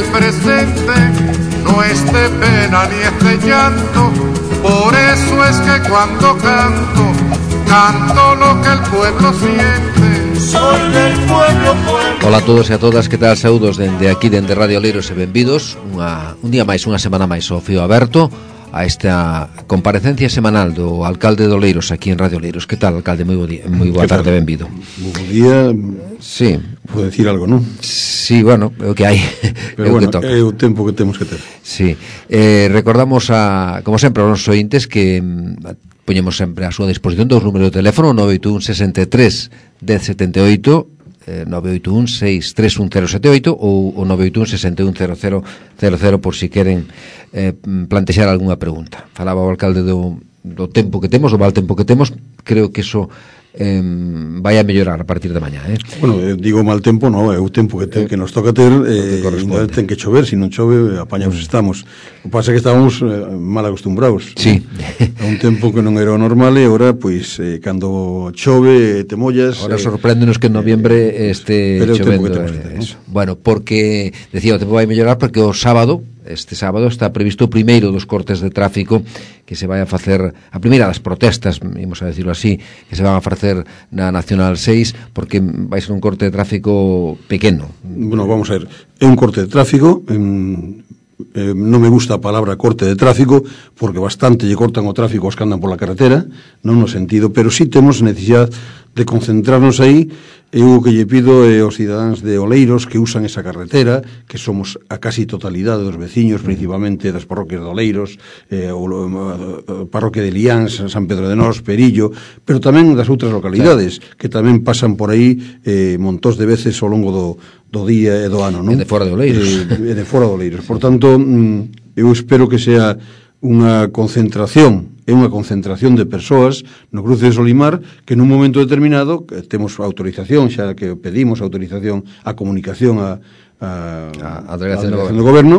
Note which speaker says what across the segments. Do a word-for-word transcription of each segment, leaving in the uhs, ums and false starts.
Speaker 1: el presente no es de pena ni es de llanto. Por eso es que cuando canto, canto lo que el pueblo siente. Soy del pueblo, pueblo.
Speaker 2: Hola a todos e a todas, que tal? Saúdos dende aquí, dende Radio Oleiros e benvidos unha, un día máis, unha semana máis ao fío aberto a esta comparecencia semanal do alcalde de Oleiros aquí en Radio Oleiros. Que tal, alcalde? Moi bo día, moi boa tarde, benvido.
Speaker 3: Moi bo día.
Speaker 2: Sí.
Speaker 3: Pode decir algo, non?
Speaker 2: Sí, bueno, é o que hai.
Speaker 3: Pero é bueno, que toca. É o tempo que temos que ter.
Speaker 2: Sí. Eh, recordamos a, como sempre, aos nosos ointes que mm, poñemos sempre a súa disposición dos números de teléfono nove oito un sesenta e tres dez setenta e oito, eh, nove oito un seis tres un cero sete oito ou o nove oito un sesenta e un cero cero cero cero por si queren eh, plantexar algunha pregunta. Falaba o alcalde do, do tempo que temos, do mal tempo que temos. Creo que eso eh, vai a mellorar a partir de mañá, eh?
Speaker 3: Bueno, eh, digo mal tempo, non, é o tempo que, te, que nos toca ter, eh, ainda ten que chover, se non chove apañados estamos. O que pasa é que estábamos eh, mal acostumbrados.
Speaker 2: Sí.
Speaker 3: A un tempo que non era o normal e agora, pois, eh, cando chove, te mollas.
Speaker 2: Agora
Speaker 3: eh,
Speaker 2: sorpréndenos que en noviembre este
Speaker 3: pero
Speaker 2: chovendo.
Speaker 3: Que ter,
Speaker 2: eso. ¿No? Bueno, porque, decía, o tempo vai mellorar porque o sábado, este sábado, está previsto o primeiro dos cortes de tráfico que se vai a facer, a primeira das protestas, imos a decirlo así, que se van a facer na Nacional seis, porque vai ser un corte de tráfico pequeno.
Speaker 3: Bueno, vamos a ver, é un corte de tráfico, en, eh, non me gusta a palabra corte de tráfico, porque bastante lle cortan o tráfico aos que andan pola carretera, non no sentido, pero sí temos necesidade de concentrarnos aí. Eu o que lle pido é aos cidadáns de Oleiros que usan esa carretera, que somos a casi totalidade dos veciños, principalmente das parroquias de Oleiros, eh, o, a parroquia de Liáns, San Pedro de Nós, Perillo, pero tamén das outras localidades, claro, que tamén pasan por aí eh, montós de veces ao longo do, do día e do ano, non?
Speaker 2: E de fora de Oleiros.
Speaker 3: E, e de fora de Oleiros. Por tanto, eu espero que sea unha concentración, é unha concentración de persoas no cruce de Solimar, que nun momento determinado que temos autorización, xa que pedimos autorización a comunicación a, a,
Speaker 2: a, a delegación,
Speaker 3: a delegación do goberno,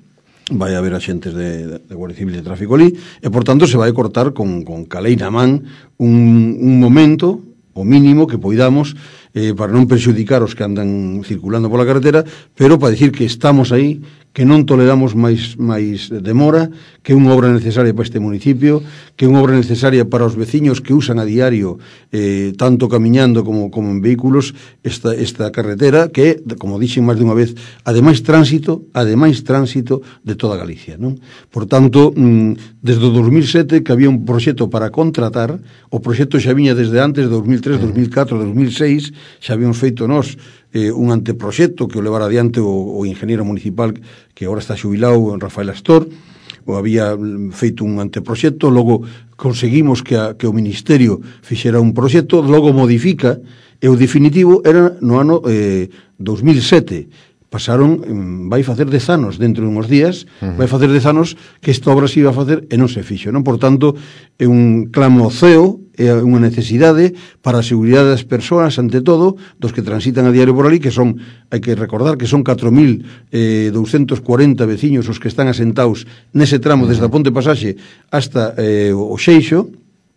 Speaker 3: vai haber axentes de, de Guardia Civil de Tráfico ali, e por tanto se vai cortar con, con calei na man un, un momento, o mínimo que poidamos, eh, para non perxudicar os que andan circulando pola carretera, pero para dicir que estamos aí, que non toleramos máis máis demora, que é unha obra necesaria para este municipio, que é unha obra necesaria para os veciños que usan a diario, eh, tanto camiñando como, como en vehículos, esta, esta carretera, que é, como dixen máis dunha vez, ademais tránsito, ademais tránsito de toda Galicia, non? Por tanto, desde o dos mil sete, que había un proxecto para contratar, o proxecto xa viña desde antes, dos mil tres, dos mil catro, dos mil seis, xa habíamos feito nós eh, un anteproxecto que o levara adiante o, o ingeniero municipal que agora está xubilado, Rafael Astor, o había feito un anteproxecto, logo conseguimos que, a, que o Ministerio fixera un proxecto, logo modifica, e o definitivo era no ano eh, dos mil sete. Pasaron, vai facer dez anos dentro de uns días, uh-huh. vai facer dez anos que esta obra se iba a facer e non se fixo, non? Por tanto, é un clamo ao ceo, é unha necesidade para a seguridade das persoas, ante todo, dos que transitan a diario por ali, que son, hai que recordar que son catro mil douscentos cuarenta veciños os que están asentados nese tramo desde a Ponte Pasaxe hasta eh, o Xeixo.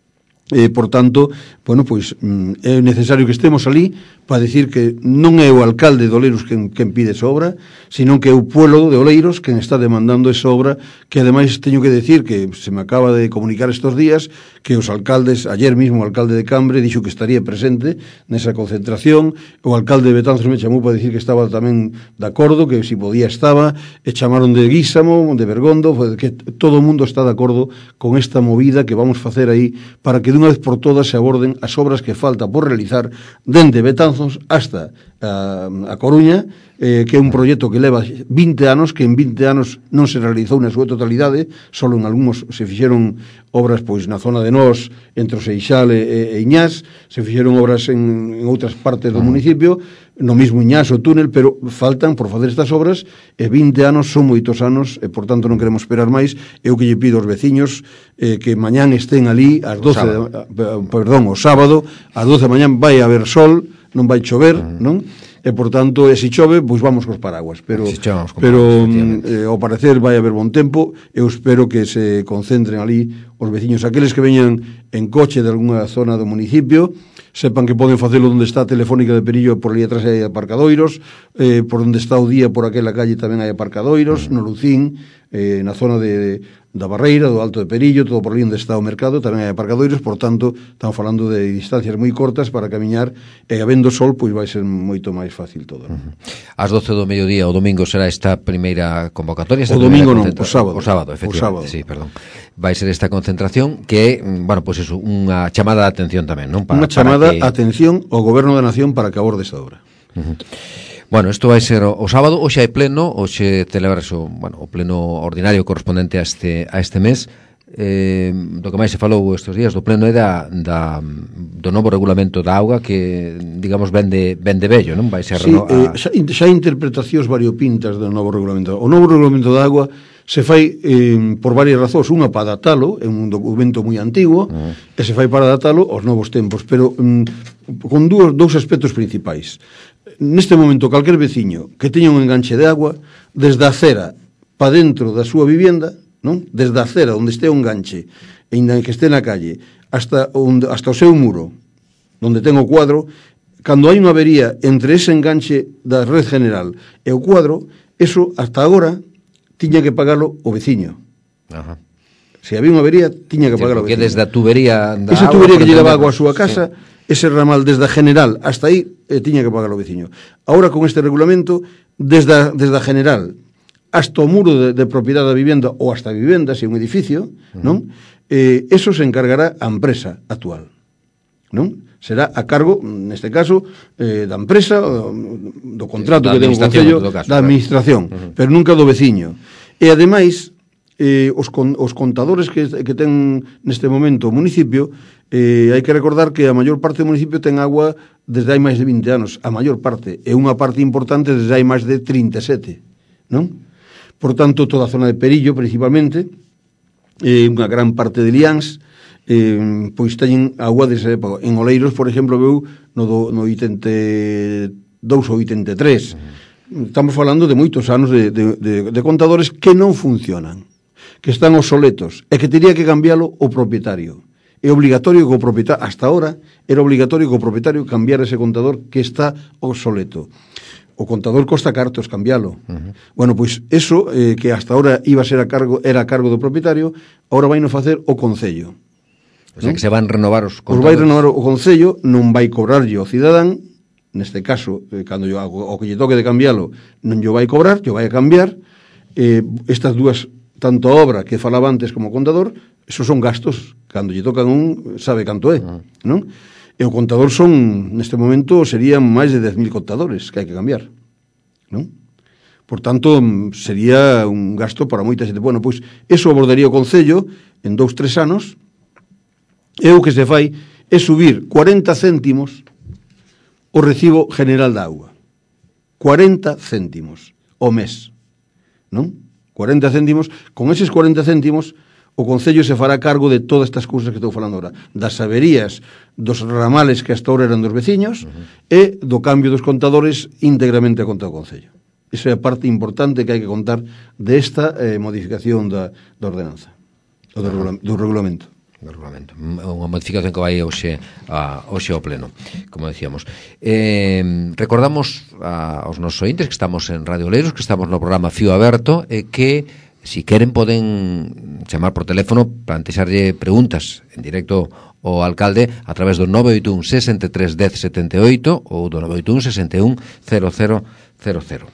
Speaker 3: Eh, por tanto, bueno, pois é necesario que estemos ali para decir que non é o alcalde de Oleiros quen, quen pide esa obra, sino que é o pueblo de Oleiros quen está demandando esa obra, que ademais teño que decir que se me acaba de comunicar estos días que os alcaldes, ayer mismo o alcalde de Cambre dixo que estaría presente nesa concentración, o alcalde de Betanzos me chamou para decir que estaba tamén de acordo, que si podía estaba, e chamaron de Guísamo, de Bergondo, que todo o mundo está de acordo con esta movida que vamos facer aí para que de unha vez por todas se aborden as obras que falta por realizar dende Betanzos hasta a, a Coruña, eh, que é un proxecto que leva vinte anos, que en vinte anos non se realizou na súa totalidade, solo en algúns se fixeron obras pois na zona de Nós, entre o Seixal e, e Iñás, se fixeron obras en, en outras partes do municipio, no mismo Iñás o túnel, pero faltan por facer estas obras, e vinte anos son moitos anos, e por tanto non queremos esperar máis. Eu que lle pido aos veciños eh, que mañán estén ali ás doce, de, perdón, o sábado, ás doce da mañán vai haber sol, non vai chover, uh-huh. non? E por tanto, e se chove, pois vamos cos paraguas, pero si chovemos, pero eh, ao parecer vai haber bon tempo. Eu espero que se concentren ali os veciños, aqueles que veñan en coche de algunha zona do municipio, sepan que poden facelo onde está a Telefónica de Perillo, por ali atrás hai aparcadoiros, eh, por onde está o Día, por aquela calle tamén hai aparcadoiros, no Lucín, eh, na zona de, da Barreira, do Alto de Perillo, todo por ali onde está o mercado, tamén hai aparcadoiros, por tanto, estamos falando de distancias moi cortas para camiñar, e habendo sol, pois vai ser moito máis fácil todo. ¿No?
Speaker 2: Ás doce do mediodía, o domingo, será esta primeira convocatoria? Esta
Speaker 3: o domingo non, o sábado.
Speaker 2: O sábado, efectivamente, sí, perdón. Vai ser esta concentración que, bueno, pois pues eso, unha chamada de atención tamén, non?
Speaker 3: Para, unha chamada de que... atención ao Goberno da Nación para que aborde esta obra.
Speaker 2: Uh-huh. Bueno, isto vai ser o, o sábado, hoxe hai pleno, hoxe celebras o, bueno, o pleno ordinario correspondente a este, a este mes. Eh, do que máis se falou estes días do pleno é da, da, do novo regulamento da auga que, digamos, vende, vende bello, non? Vai ser
Speaker 3: sí,
Speaker 2: reno, a...
Speaker 3: eh, xa, xa interpretacións variopintas do novo regulamento. O novo regulamento da agua se fai eh, por varias razóns. Unha para adaptalo, é un documento moi antigo, uh-huh. e se fai para adaptalo aos novos tempos, pero mm, con dúos, dous aspectos principais. Neste momento, calquer veciño que teña un enganche de agua, desde a acera para dentro da súa vivienda, non? Desde a acera onde este un enganche, e ainda que este na calle, hasta, onde, hasta o seu muro, onde ten o cuadro, cando hai unha avería entre ese enganche da red general e o cuadro, eso hasta agora tiña que pagalo o veciño.
Speaker 2: Ajá.
Speaker 3: Se había unha avería, tiña que pagalo o veciño.
Speaker 2: Porque desde a tubería da
Speaker 3: esa
Speaker 2: agua,
Speaker 3: tubería que lle daba agua á súa casa, sí. Ese ramal desde a general hasta aí, eh, tiña que pagalo o veciño. Ahora con este regulamento, desde a, desde a general hasta o muro de, de propiedade da vivenda ou hasta a vivenda, se é un edificio, uh-huh. non? Eh, eso se encargará a empresa actual, non? Será a cargo, neste caso, eh, da empresa, do contrato que ten o Concello, da administración, claro. uh-huh. pero nunca do veciño. E ademais, eh, os, con, os contadores que, que ten neste momento o municipio, eh, hai que recordar que a maior parte do municipio ten agua desde hai máis de vinte anos, a maior parte, e unha parte importante desde hai máis de trinta e sete, non? Por tanto, toda a zona de Perillo, principalmente, eh, unha gran parte de Liáns, eh, pois teñen agua desa época. En Oleiros, por exemplo, veu no, do, no oitenta e dous ou oitenta e tres. Estamos falando de moitos anos de, de, de, de contadores que non funcionan, que están obsoletos, e que tería que cambiálo o propietario. É obligatorio que o propietario, hasta ahora, era obligatorio que o propietario cambiara ese contador que está obsoleto. O contador costa cartos cambiálo. Uh-huh. Bueno, pois eso eh, que hasta ahora iba a ser a cargo, era a cargo do propietario, ahora vai no facer o Concello.
Speaker 2: O sea, ¿no? Que se van renovar os contadores.
Speaker 3: Os vai renovar o Concello, non vai cobrarlle o cidadán, neste caso, eh, cando yo, o, o que lle toque de cambiálo, non yo vai cobrar, yo vai a cambiar. Eh, estas dúas, tanto a obra que falaba antes como o contador, esos son gastos, cando lle tocan un, sabe canto é, uh-huh. non? E o contador son, neste momento, serían máis de dez mil contadores que hai que cambiar, non? Por tanto, sería un gasto para moita xente. Bueno, pois, eso abordaría o Concello en dous, tres anos, e o que se fai é subir cuarenta céntimos o recibo general da auga. cuarenta céntimos o mes, non? cuarenta céntimos, con eses cuarenta céntimos, o Concello se fará cargo de todas estas cousas que estou falando ahora, das averías, dos ramales que hasta ahora eran dos veciños, uh-huh. e do cambio dos contadores íntegramente a conta do Concello. Esa é a parte importante que hai que contar desta eh, modificación da, da ordenanza, do, uh-huh. regula, do regulamento.
Speaker 2: Do regulamento. Unha modificación que vai hoxe, a, hoxe ao pleno, como decíamos. Eh, recordamos a, aos nosos ointes que estamos en Radio Oleiros, que estamos no programa Fío Aberto, e que si queren poden chamar por teléfono, plantexarlle preguntas en directo ao alcalde a través do nove oito un, sesenta e tres, dez, setenta e oito ou do nove oito un, sesenta e un, cero cero cero cero.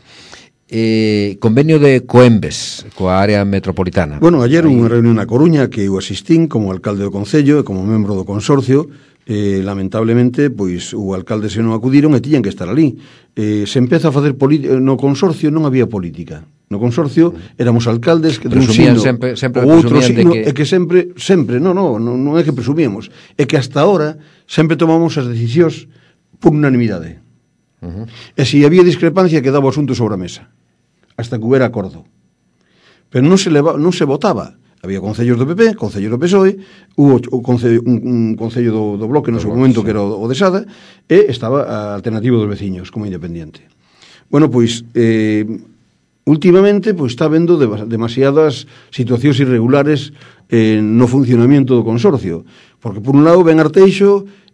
Speaker 2: Eh, convenio de Coembes coa área metropolitana.
Speaker 3: Bueno, ayer unha reunión na Coruña que eu asistín como alcalde do Concello e como membro do consorcio. Eh, lamentablemente, pois o alcalde se non acudiron e tiñan que estar ali. Eh, se empeza a facer política, no consorcio non había política. No consorcio éramos alcaldes que dun signo
Speaker 2: sempre, sempre
Speaker 3: ou outro signo,
Speaker 2: que...
Speaker 3: e que sempre, sempre, non, non, non é que presumíamos, é que hasta ahora sempre tomamos as decisións por unanimidade. Uh-huh. E se había discrepancia quedaba o asunto sobre a mesa, hasta que hubiera acordo. Pero non se, leva, non se votaba. Había concellos do P P, concellos do P S O E, hubo o concello, un, un concello do, do Bloque no seu momento, sí, que era o, o de Sada, e estaba a alternativa dos veciños como independiente. Bueno, pois eh, últimamente pois está vendo de, demasiadas situacións irregulares eh, no funcionamiento do consorcio, porque por un lado ven Arteixo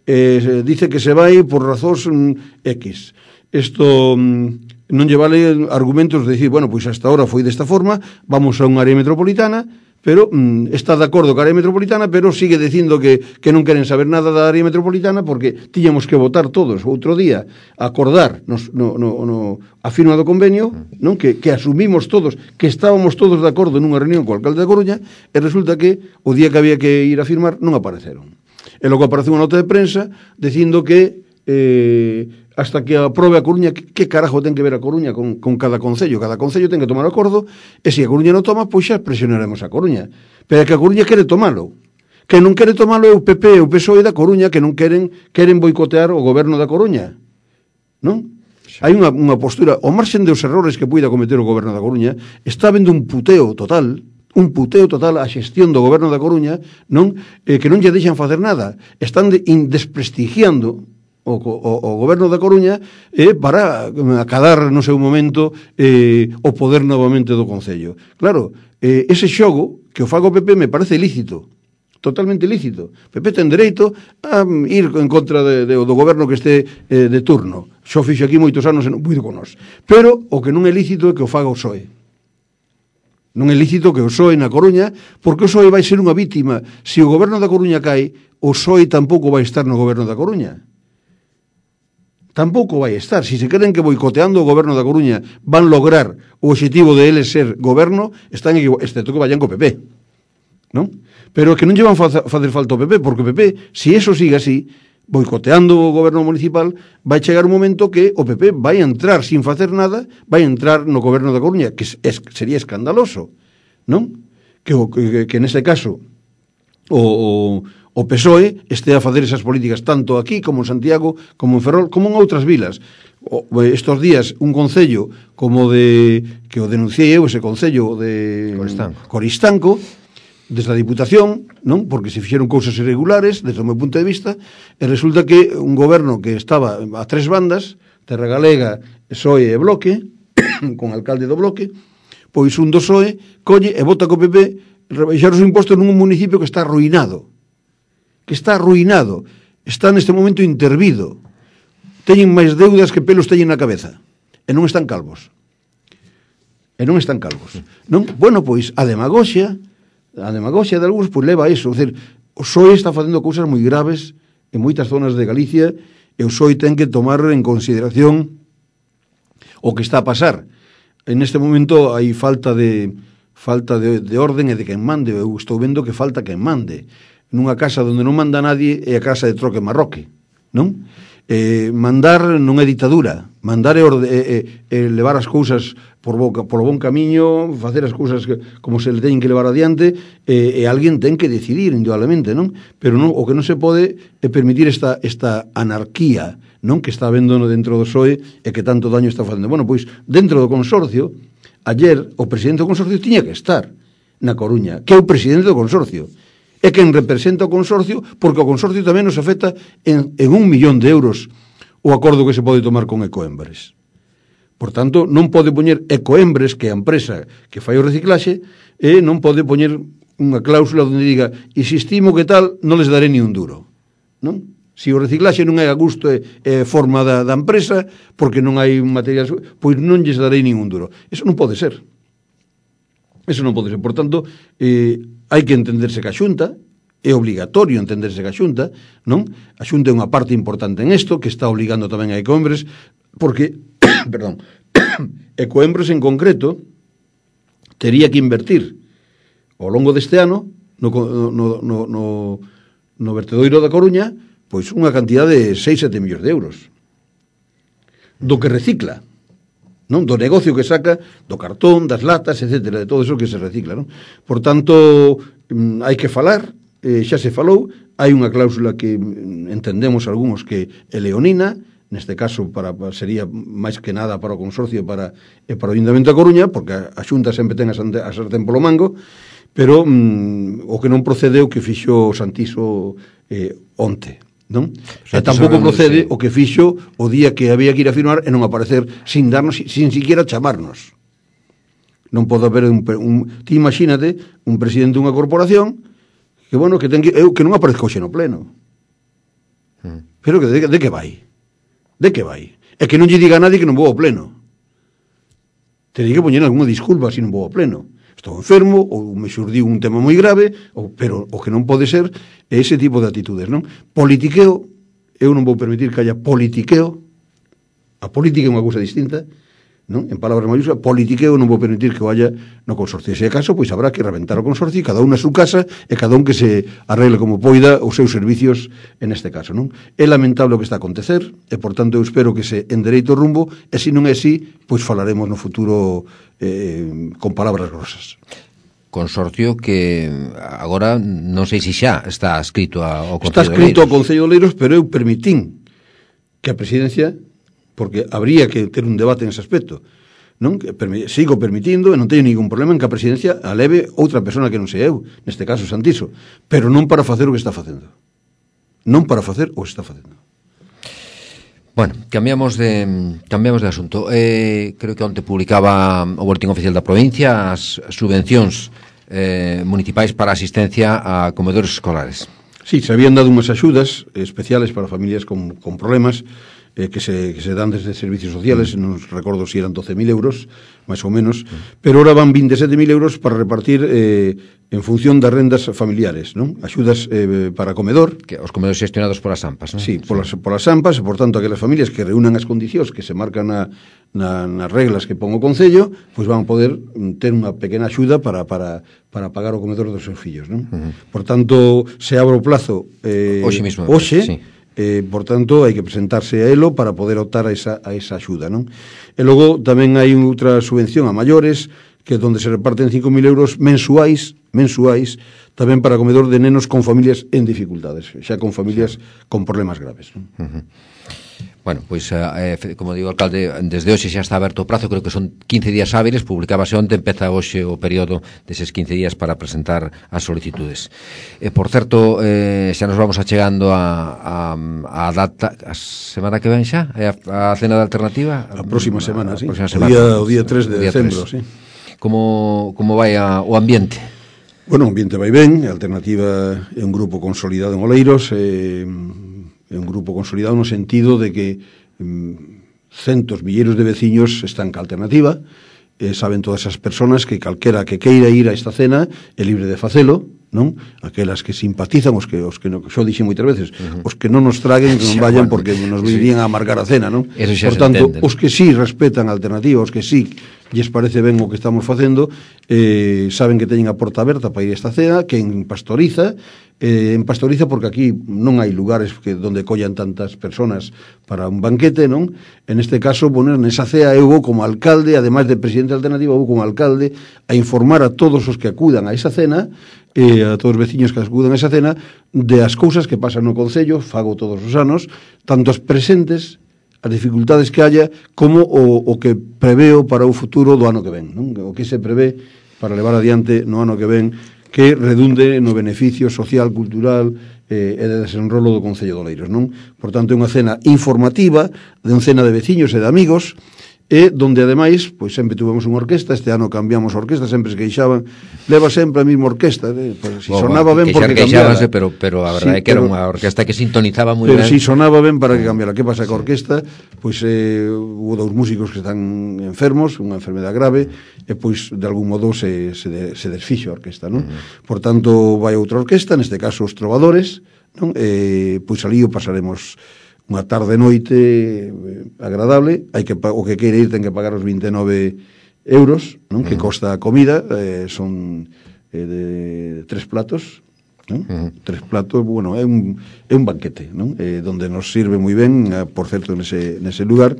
Speaker 3: eh, dice que se vai por razóns mm, X. Isto mm, non lle vale argumentos de decir, bueno, pois hasta ahora foi desta forma, vamos a unha área metropolitana, pero mm, está de acordo ca área metropolitana, pero sigue dicindo que, que non queren saber nada da área metropolitana porque tiñamos que votar todos outro día, acordar nos, no, no, no, a firma do convenio, non que, que asumimos todos, que estábamos todos de acordo nunha reunión co alcalde da Coruña, e resulta que o día que había que ir a firmar non apareceron. E logo apareceu unha nota de prensa dicindo que eh, hasta que aprobe a Coruña, que, que carajo ten que ver a Coruña con, con cada concello? Cada concello ten que tomar o acordo, e se a Coruña non toma, pois xa presionaremos a Coruña. Pero é que a Coruña quere tomalo. Que non quere tomalo é o P P e o P S O E da Coruña, que non queren queren boicotear o goberno da Coruña. Non? Sí. Hai unha, unha postura, ao marxen dos errores que puida cometer o goberno da Coruña, está vendo un puteo total, un puteo total á xestión do goberno da Coruña, non eh, que non lle deixan facer nada. Están de, in, desprestigiando O, o, o goberno da Coruña eh, para acadar no seu momento eh, o poder novamente do Concello. Claro, eh, ese xogo que o faga o P P me parece lícito, totalmente lícito. O P P ten dereito a um, ir en contra de, de, do goberno que este eh, de turno. Xo fixo aquí moitos anos e non puido con nós. Pero o que non é lícito é que o faga o P S O E. Non é lícito que o P S O E na Coruña, porque o P S O E vai ser unha vítima. Se o goberno da Coruña cae, o P S O E tampouco vai estar no goberno da Coruña. Tampouco vai estar. Si se creen que boicoteando o goberno da Coruña van lograr o objetivo de eles ser goberno, están equivocados, excepto que vayan co P P, non? Pero que non lle van fa facer falta o P P, porque o P P, si eso sigue así, boicoteando o goberno municipal, vai chegar un momento que o P P vai entrar sin facer nada, vai entrar no goberno da Coruña, que es, sería escandaloso, non? Que, que, que neste caso o, o o P S O E este a facer esas políticas tanto aquí como en Santiago, como en Ferrol, como en outras vilas. O, estos días un concello como de que o denunciei eu, ese concello de
Speaker 2: Coristanco,
Speaker 3: Coristanco desde a Diputación, non? Porque se fixeron cousas irregulares desde o meu punto de vista, e resulta que un goberno que estaba a tres bandas, Terra Galega, P S O E e Bloque, con alcalde do Bloque, pois un do P S O E colle e vota co P P rebaixar os impostos nun municipio que está arruinado. que está arruinado, está neste momento intervido, teñen máis deudas que pelos teñen na cabeza, e non están calvos. E non están calvos. Non? Bueno, pois, a demagoxia, a demagoxia de algúns, pois leva a iso. É dicir, o P S O E está facendo cousas moi graves en moitas zonas de Galicia, e o P S O E ten que tomar en consideración o que está a pasar. En este momento hai falta de falta de, de orden e de quen mande. Eu estou vendo que falta quen mande. Nunha casa onde non manda nadie é a casa de troque marroque, non? Eh, mandar non é ditadura, mandar é, orde, é, é, é levar as cousas por, boca, por bon camiño, facer as cousas que, como se le teñen que levar adiante, e, e alguén ten que decidir indudablemente, non? Pero non, o que non se pode é permitir esta, esta anarquía, non? Que está habendo dentro do P S O E e que tanto daño está facendo. Bueno, pois, dentro do consorcio, ayer o presidente do consorcio tiña que estar na Coruña, que é o presidente do consorcio. É quen representa o consorcio, porque o consorcio tamén nos afecta en, en un millón de euros o acordo que se pode tomar con Ecoembres. Por tanto, non pode poñer Ecoembres, que é a empresa que fai o reciclaxe, e non pode poñer unha cláusula onde diga, e se estimo que tal, non les daré ni un duro. Non? Se o reciclaxe non é a gusto e, e forma da, da empresa, porque non hai material, pois non lles darei ni un duro. Eso non pode ser. Eso non pode ser. Por tanto, eh, hai que entenderse que a Xunta, é obligatorio entenderse que a Xunta, non? A Xunta é unha parte importante en isto, que está obligando tamén a Ecoembres, porque, perdón, Ecoembres en concreto tería que invertir ao longo deste ano no, no, no, no, no vertedoiro da Coruña pois unha cantidad de seis, sete millóns de euros do que recicla, non? Do negocio que saca do cartón, das latas, etcétera, de todo eso que se recicla, non? Por tanto, hai que falar, eh, xa se falou, hai unha cláusula que entendemos algúns que é leonina, neste caso para, sería máis que nada para o consorcio para, e para o Ayuntamiento da Coruña, porque a, a Xunta sempre ten a, a sartén polo mango, pero mm, o que non procede o que fixo o Santiso eh, onte, non? E tampouco procede o que fixo o día que había que ir a firmar e non aparecer sin darnos, sin siquiera chamarnos. Non pode haber un, un ti imagínate un presidente dunha corporación que bueno, que ten que eu que non aparezca hoxe no pleno. Mm. Pero que de, de que vai? De que vai? É que non lle diga a nadie que non vou ao pleno. Teria que poñer algunha disculpa se non vou ao pleno. Estou enfermo, ou me xurdiu un tema moi grave, ou, pero o que non pode ser é ese tipo de atitudes, non? Politiqueo, eu non vou permitir que haya politiqueo. A política é unha cousa distinta, non? En palabras mayúsculas, politiqueo non vou permitir que vaya no consorcio. Se é caso, pois habrá que reventar o consorcio, cada un na súa casa, e cada un que se arregle como poida os seus servicios en este caso, non? É lamentable o que está a acontecer, e por tanto eu espero que se endereite o rumbo, e se non é así, pois falaremos no futuro eh, con palabras grosas.
Speaker 2: Consorcio que agora non sei se xa está escrito ao Concello
Speaker 3: Está escrito ao Concello de Oleiros, pero eu permitín que a presidencia, porque habría que ter un debate en ese aspecto, non? Que permi- sigo permitindo e non teño ningún problema en que a presidencia a leve outra persona que non sei eu, neste caso Santiso, pero non para facer o que está facendo. Non para facer o que está facendo.
Speaker 2: Bueno, cambiamos de cambiamos de asunto. Eh, creo que onte publicaba o Boletín Oficial da Provincia as subvencións eh, municipais para asistencia a comedores escolares.
Speaker 3: Sí, se habían dado unhas axudas especiales para familias con, con problemas eh, que, se, que se dan desde servicios sociales, mm. non recordo se si eran doce mil euros, máis ou menos, mm. pero ahora van veintisiete mil euros para repartir eh, en función das rendas familiares, non? Axudas eh, para comedor.
Speaker 2: Que os comedores xestionados polas AMPAs, non?
Speaker 3: Sí, polas, polas AMPAs, e, por tanto, aquelas familias que reúnan as condicións que se marcan na, na, nas reglas que pon o Concello, pois van poder ter unha pequena axuda para, para, para pagar o comedor dos seus fillos, non? Uh-huh. Por tanto, se abre o plazo eh,
Speaker 2: hoxe mismo,
Speaker 3: hoxe,
Speaker 2: sí.
Speaker 3: eh, por tanto, hai que presentarse a elo para poder optar a esa, a esa axuda, non? E logo tamén hai outra subvención a maiores, que é onde se reparten cinco mil euros mensuais, mensuais, tamén para comedor de nenos con familias en dificultades, xa con familias con problemas graves, non?
Speaker 2: Uh-huh. Bueno, pois, eh, como digo, alcalde, desde hoxe xa está aberto o prazo, creo que son quince días hábiles, publicábase onte, empeza hoxe o período deses quince días para presentar as solicitudes. E, por certo, eh, xa nos vamos achegando a, a, a data, a semana que ven xa, a, a cena de alternativa?
Speaker 3: A próxima semana, a, sí.
Speaker 2: A próxima semana,
Speaker 3: o día, o día tres de decembro, sí.
Speaker 2: Como, como vai a, o ambiente?
Speaker 3: Bueno, o ambiente vai ben, a Alternativa é un grupo consolidado en Oleiros, é, é un grupo consolidado no sentido de que mm, centos, milleiros de veciños están ca Alternativa, e saben todas as persoas que calquera que queira ir a esta cena é libre de facelo, non? Aquelas que simpatizan, os que os que no, xo dixen moitas veces, uh-huh. os que non nos traguen, que non vayan porque nos virían a amargar a cena, non? Por tanto, entende, os que sí respetan a Alternativa, os que sí lles parece ben o que estamos facendo, eh, saben que teñen a porta aberta para ir a esta cena, que en Pastoriza, eh, en Pastoriza porque aquí non hai lugares que donde collan tantas personas para un banquete, non? En este caso, poner nesa cea, eu vou como alcalde, ademais de presidente de Alternativa, vou como alcalde a informar a todos os que acudan a esa cena, e a todos os veciños que acudan a esa cena, de as cousas que pasan no Concello, fago todos os anos, tanto as presentes, as dificultades que haya, como o, o que preveo para o futuro do ano que ven, non? O que se prevé para levar adiante no ano que ven, que redunde no beneficio social, cultural eh, e de desenrolo do Concello de Oleiros, non? Por tanto, é unha cena informativa, de unha cena de veciños e de amigos, e donde ademais, pois sempre tuvemos unha orquesta, este ano cambiamos a orquesta, sempre se queixaban, leva sempre a mesma orquesta, eh? Pues, si bueno, sonaba ben porque cambiara.
Speaker 2: Pero, pero a verdade sí, é que era unha orquesta que sintonizaba moi
Speaker 3: ben. Pero
Speaker 2: ben.
Speaker 3: si sonaba ben para que cambiara. Que pasa ca orquesta? Pois eh, hubo dous músicos que están enfermos, unha enfermedade grave, e pois de algún modo se, se, de, se desfixo a orquesta, non? Uh-huh. Por tanto, vai outra orquesta, neste caso os trovadores, non? E pois ali o pasaremos unha tarde noite agradable, hai que o que queire ir ten que pagar os vinte e nove euros, non? Uh-huh. Que costa a comida, eh, son eh, de tres platos, non? Uh-huh. Tres platos, bueno, é un é un banquete, non? Eh, donde nos sirve moi ben, eh, por certo, nese nese lugar.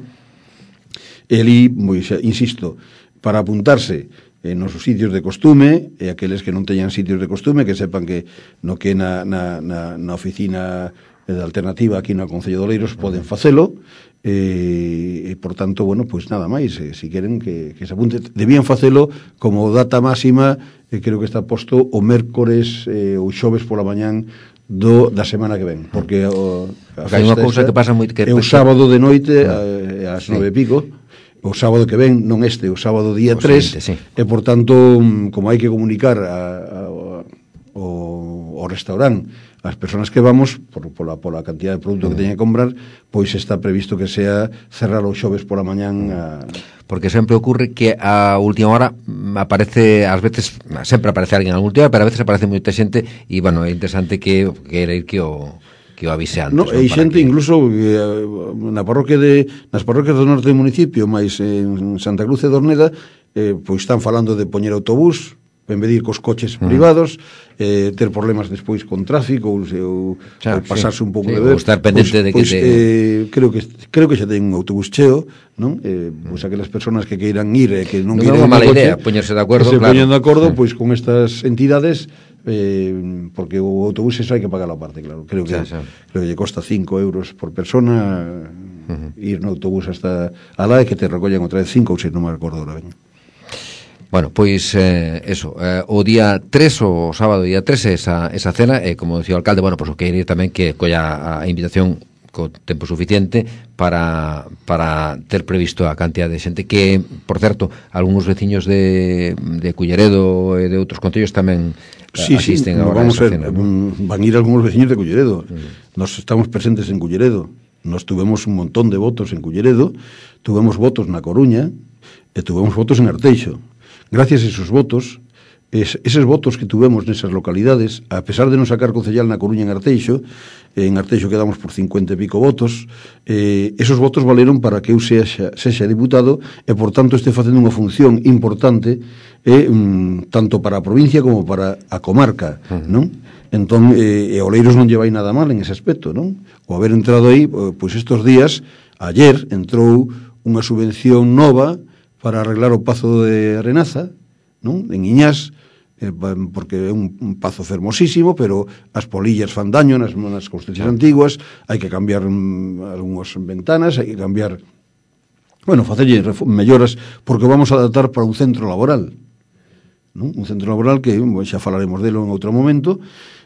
Speaker 3: E ali, moi, insisto, para apuntarse en nos sitios de costume, e aqueles que non teñan sitios de costume, que sepan que no que na, na, na, na oficina de Alternativa aquí no Concello de Oleiros poden facelo, e, e por tanto, bueno, pois pues nada máis, eh, si queren que, que se apunte, debían facelo como data máxima, eh, creo que está posto o mércores eh, ou xoves pola mañán do, da semana que ven, porque o,
Speaker 2: a porque hai unha cousa que pasa moi que
Speaker 3: é o sábado de noite a, ás nove e pico, o sábado que ven, non este, o sábado día tres, sí. E por tanto, como hai que comunicar a, a, a, o, o restaurante as persoas que vamos, por, por, la, por la cantidad de produto que teñen que comprar, pois está previsto que sea cerrar os xoves pola mañán a...
Speaker 2: Porque sempre ocurre que a última hora aparece, ás veces, sempre aparece alguén a última hora, pero a veces aparece moita xente, e, bueno, é interesante que queira ir que o... que o avise antes.
Speaker 3: No,
Speaker 2: non?
Speaker 3: hai xente
Speaker 2: que...
Speaker 3: incluso eh, na parroquia de nas parroquias do norte do municipio, máis en Santa Cruz de Dorneda, eh, pois están falando de poñer autobús en vez de ir cos coches mm. privados, eh, ter problemas despois con tráfico ou, ou,
Speaker 2: xa,
Speaker 3: ou pasarse
Speaker 2: sí,
Speaker 3: un pouco
Speaker 2: sí,
Speaker 3: de ver.
Speaker 2: Ou estar pendente
Speaker 3: pois,
Speaker 2: de que
Speaker 3: pois,
Speaker 2: te...
Speaker 3: eh, creo que creo que xa ten un autobús cheo, non? Eh, pois aquelas persoas que queiran ir e eh, que non,
Speaker 2: non
Speaker 3: queiran
Speaker 2: é unha mala
Speaker 3: coche,
Speaker 2: idea poñerse de acordo,
Speaker 3: que se
Speaker 2: claro.
Speaker 3: poñen de acordo
Speaker 2: sí.
Speaker 3: pois con estas entidades, eh, porque o autobús eso hai que pagar a parte, claro. Creo que
Speaker 2: xa, xa.
Speaker 3: creo que lle costa cinco euros por persona uh-huh. ir no autobús hasta alá e que te recollen outra vez cinco ou seis, non me recordo ahora ben.
Speaker 2: Bueno, pois eh, eso, eh, o día tres, o sábado día tres, esa, esa cena, e eh, como decía o alcalde, bueno, pois pues, o que ir tamén que colla a invitación co tempo suficiente para, para ter previsto a cantidad de xente que, por certo, algúns veciños de, de Culleredo e de outros concellos tamén
Speaker 3: sí,
Speaker 2: asisten
Speaker 3: sí,
Speaker 2: agora
Speaker 3: vamos
Speaker 2: a esa
Speaker 3: ver,
Speaker 2: cena, ¿no?
Speaker 3: Van a ir algúns veciños de Culleredo. Mm. Nos estamos presentes en Culleredo. Nos tuvemos un montón de votos en Culleredo, tuvemos votos na Coruña e tuvemos votos en Arteixo. Gracias a esos votos, es, esos votos que tuvemos nesas localidades, a pesar de non sacar concellal na Coruña en Arteixo, en Arteixo quedamos por cincuenta e pico votos, eh, esos votos valeron para que eu sexa, sexa diputado e, por tanto, este facendo unha función importante eh, mm, tanto para a provincia como para a comarca, uh-huh. non? Entón, eh, e Oleiros non lle vai nada mal en ese aspecto, non? O haber entrado aí, pois estes días, ayer, entrou unha subvención nova para arreglar o pazo de Arenaza, non? En Iñás, eh, porque é un, un pazo fermosísimo, pero as polillas fan daño nas, nas construccións antiguas, hai que cambiar um, algunhas ventanas, hai que cambiar, bueno, facerlle melloras, porque vamos a adaptar para un centro laboral, non? Un centro laboral que, bueno, xa falaremos delo en outro momento,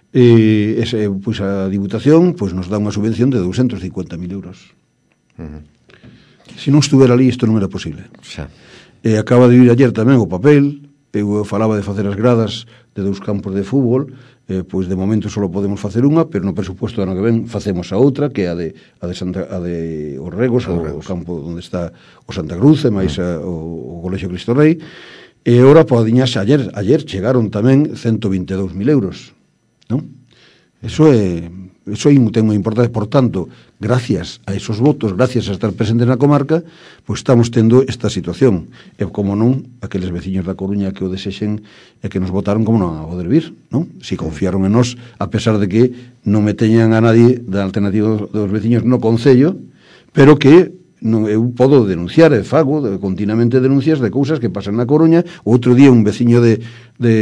Speaker 3: e ese, pois a Diputación pois nos dá unha subvención de doscientos cincuenta mil euros. Uh-huh. Se non estuvera ali, isto non era posible.
Speaker 2: Xa.
Speaker 3: E acaba de vir ayer tamén o papel, eu falaba de facer as gradas de dous campos de fútbol, eh, pois de momento só podemos facer unha, pero no presupuesto do ano que ven facemos a outra, que é a de, a de, Santa, a de Os Regos, o, o campo onde está o Santa Cruz, e máis a, o, o Colexio Cristo Rei, e ora podiñas ayer, ayer chegaron tamén ciento vinte e dous mil euros, non? Eso é... Eso é un tema importante, por tanto, gracias a esos votos, gracias a estar presentes na comarca, pois estamos tendo esta situación. E como non, aqueles veciños da Coruña que o desexen e que nos votaron, como non a poder vir, non? Si confiaron en nós, a pesar de que non me teñan a nadie da alternativa dos veciños no concello, pero que non, eu podo denunciar, e fago de, continuamente denuncias de cousas que pasan na Coruña. Outro día un veciño de... de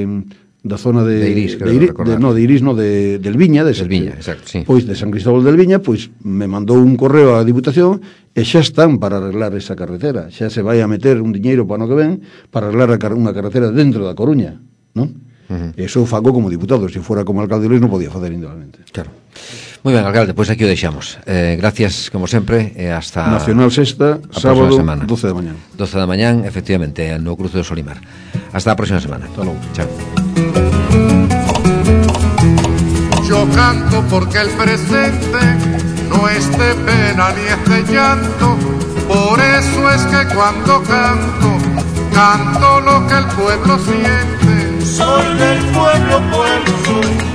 Speaker 3: da zona de,
Speaker 2: de Iris,
Speaker 3: de, Iris, de no, de Iris, no, de, del Viña, de
Speaker 2: del Viña, exacto, sí.
Speaker 3: Pois de San Cristóbal del Viña, pois me mandou un correo á Diputación e xa están para arreglar esa carretera, xa se vai a meter un diñeiro para no que ven para arreglar unha carretera dentro da Coruña, non? Uh-huh. Eso fago como diputado, se fora como alcalde de Lois non podía facer indudablemente.
Speaker 2: Claro. Moi ben, alcalde, pois aquí o deixamos. Eh, gracias, como sempre, e hasta...
Speaker 3: Nacional Sexta, sábado, doce da mañán.
Speaker 2: doce da mañán, efectivamente, no Cruce do Solimar. Hasta a próxima semana.
Speaker 3: Hasta logo.
Speaker 2: Chao.
Speaker 1: Yo canto porque el presente no es de pena ni es de llanto, por eso es que cuando canto, canto lo que el pueblo siente. Soy del pueblo, pueblo soy.